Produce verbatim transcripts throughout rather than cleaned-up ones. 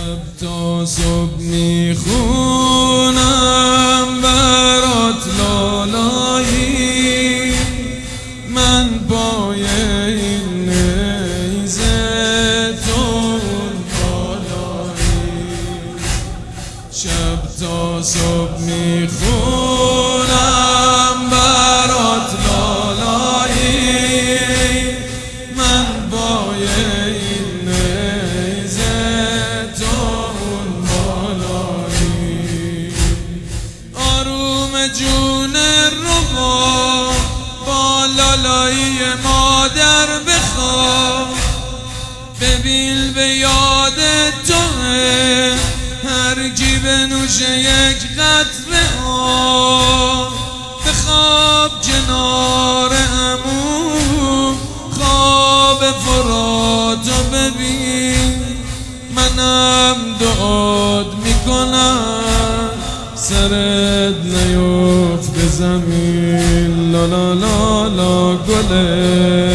شب تا صبح میخونم برات لالایی، من پای این نیزه تو بالایی. شب تا صبح میخونم برات لالایی، من پای این نیزه تو بالایی. آروم جون ربا با لالایی مادر بخواب، ببین به یاد توه هر کی بنوشه یک قطره آب. بخواب کنار عمو خواب فراتو ببین، منم دعات میکنم سرت نیفت به زمین. لا لا لا لا گله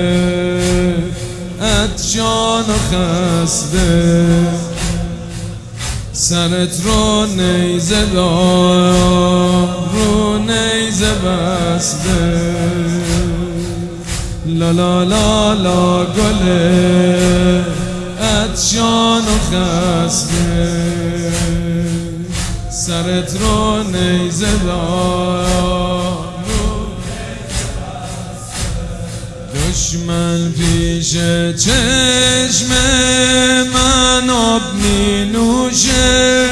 عطشان و خسته، سرت رو نیزه دار رو نیزه بسته. لا لا لا لا گله عطشان و خسته، سرت رو نیزه دار. دشمن پیش چشم من آب می نوشه،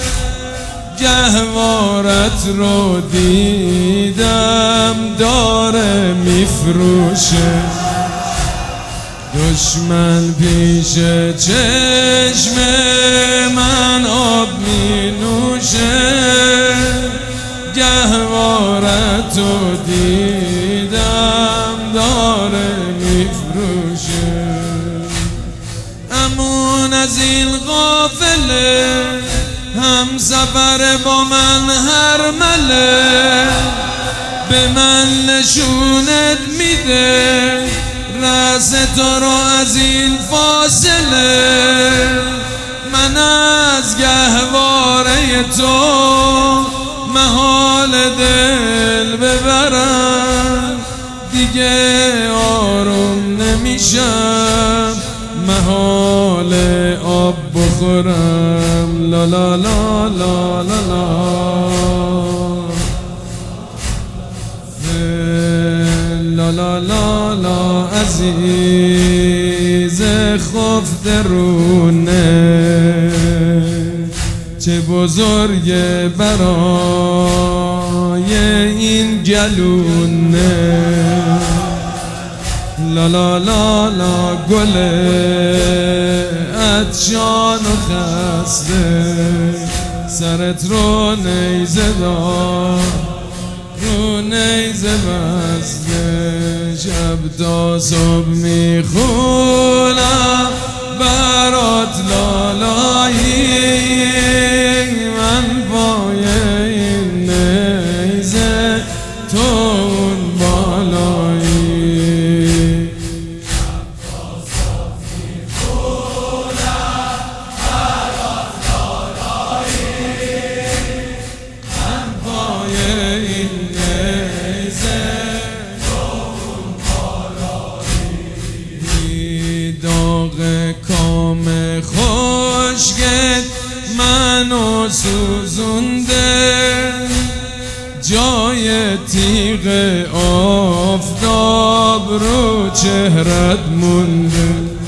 گهوارت رو دیدم داره میفروشه. دشمن پیش چشم من آب می نوشه، گهوارت رو دیدم داره میفروشه. امون از این قافله هم سفر با من هر مله، به من نشونت میده رأس تو رو از این فاصله. من از گهواره تو محال دل ببرم، دیگه آروم نمیشم محال آب بخورم. لا لا لا لا لا لا لا لا لا لا عزیز خفت رونه، چه بزرگه برای این گلونه. لا لا لا لا گله عطشان و خسته، سرت رو نیزه دار رو نیزه بسته. شب تا صبح میخونم برات لالایی، من پای این نیزه تو اون بالایی. کام خوشگل منو سوزونده، جای تیغ آفتاب رو چهرت مونده.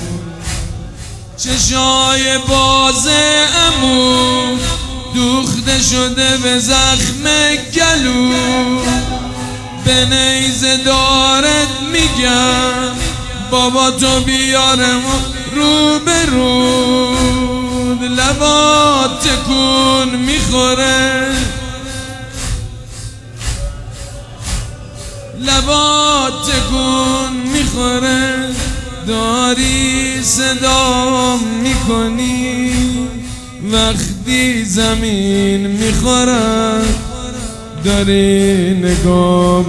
چشای باز عمو دوخته شده به زخم گلو، به نیزه دارت میگم بابا تو بیارم رو به رود. لبات تکون میخوره لبات تکون میخوره، داری صدا میکنی وقتی زمین میخورد، داری نگاه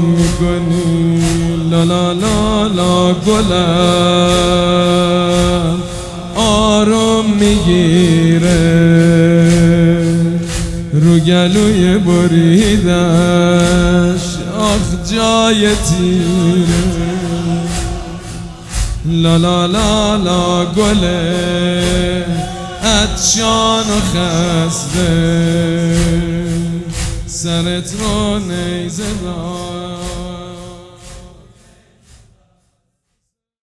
میکنی. لا لا لا لا گلم آروم میگیره، رو گلوی بریدش آخ جای تیره. لا لا لا لا گله عطشان و خسته، سرت رو نیزه دار